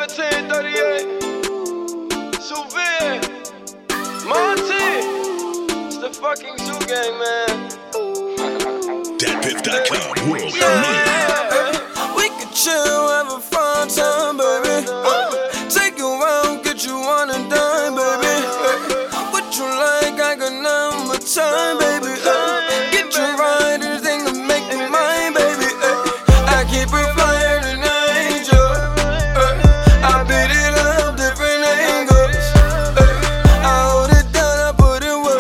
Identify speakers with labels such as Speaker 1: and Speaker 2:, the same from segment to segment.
Speaker 1: 1738. Souvir. Monty. It's the fucking Zoo Gang, man.
Speaker 2: DatPiff.com world
Speaker 3: premiere. We could chill, have a fun time, baby. Take you out, get you on and dine, baby. What you like, I got number time, baby. Get you right, anything to make me mine, baby. I keep it flyer than an angel. I beat it up different angles. I hold it down, I put in work.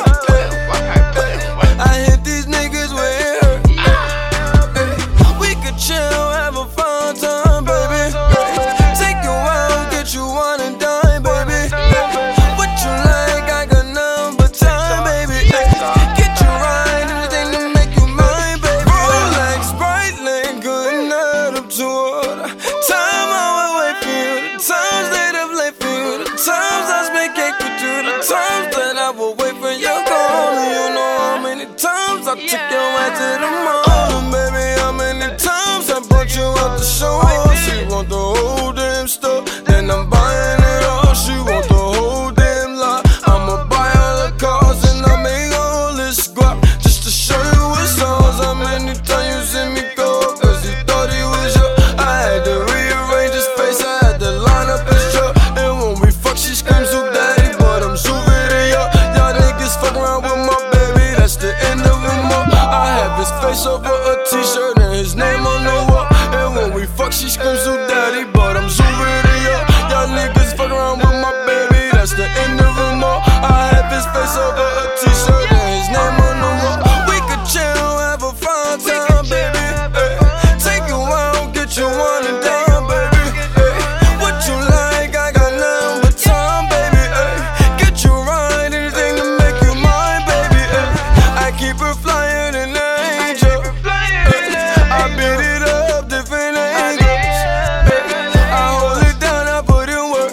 Speaker 3: I hit these niggas where it hurt. We could chill, have a fun time, baby. Take you out, get you on and dine, baby. What you like, I got number time, baby. Get you right, anything to make you mine, baby. Like Sprite, ain't good night up to order. Time I would wait for you, the times that I've late for you, the times I spent cake with you, the times that I will wait for your call. You know how many times I took your way to the mall, baby. How many times I brought you out the show? She want the whole damn store, then I'm buying it all. She want the whole damn lot. I'ma buy all the cars and I make all this guap just to show you what's ours. How many times you see me go? Cause he thought he was yours. I had to rearrange his face, I had to line up his shirt. And when we fuck, she screams, "Zoo Daddy," but I'm Zoo Video. Y'all niggas fuck around with my baby, that's the end of him all. I have his face over a t-shirt and his name on the wall. And when we fuck, she screams, "Zoo Daddy," but I'm Zoo Video. Y'all niggas fuck around with my baby, that's the end of him all. I have his face over a t-shirt and his name on the wall. We could chill, have a fun time, baby. Take you out, get you on and down, baby. What you like, I got number time, baby. Get you right, anything to make you mine, baby. I keep her flyer than an angel. I beat it up different angles. I hold it down, I put in work.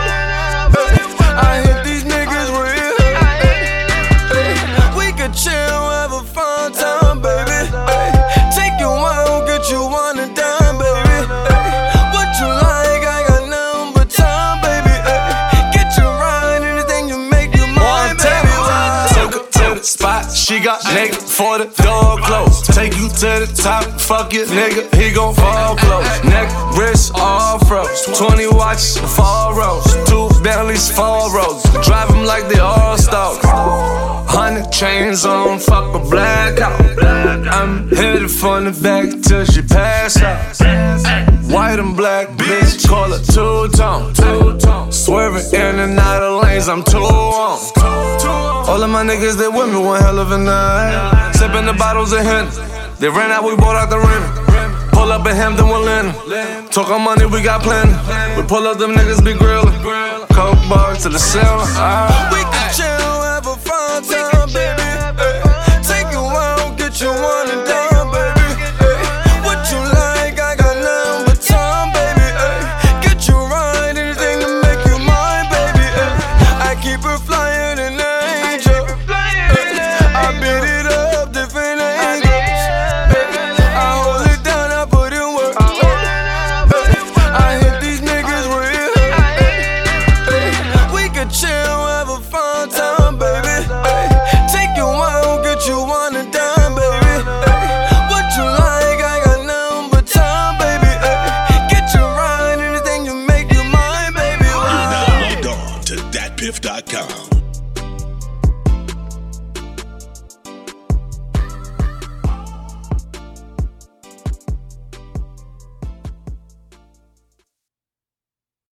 Speaker 3: I hit these niggas where it hurt. We could chill, have a fun time, baby. Take you out, get you on and down, baby. What you like, I got number time, baby. Get you right, anything to make you mine, baby.
Speaker 4: Took her to the spot, she got naked for the door closed. Take you to the top, fuck your nigga, he gon' fall close. Neck, wrist, all froze. 20 watches, 4 rows. 2 Bentleys, 4 rows. Drive them like they all stars. 100 chains on, fuck a blackout. I'm headed from the back till she pass out. White and black, bitch, call her two-tone. Swerving in and out of lanes, I'm too on. All of my niggas, they with me one hell of a night. Sipping the bottles of Henny, they ran out, we bought out the Remy. Pull up in Hampton, we'll land. Talkin' money, we got plenty. We pull up, them niggas be grillin'. Coke bars to the ceiling.
Speaker 3: We can chill, have a fun time, baby. Take you out, get you on and down, baby. What you like, I got number time, baby. Get you right, anything to make you mine, baby. I keep her flyer than an angel. I beat it up different angles. I hold it down, I put in work. I hit these niggas where it hurt. We could chill, have a fun time, baby. Take you out, get you on and down, baby. What you like, I got number time, baby. Get you right, anything to make you mine, baby.
Speaker 2: You're now logged on to DatPiff.com.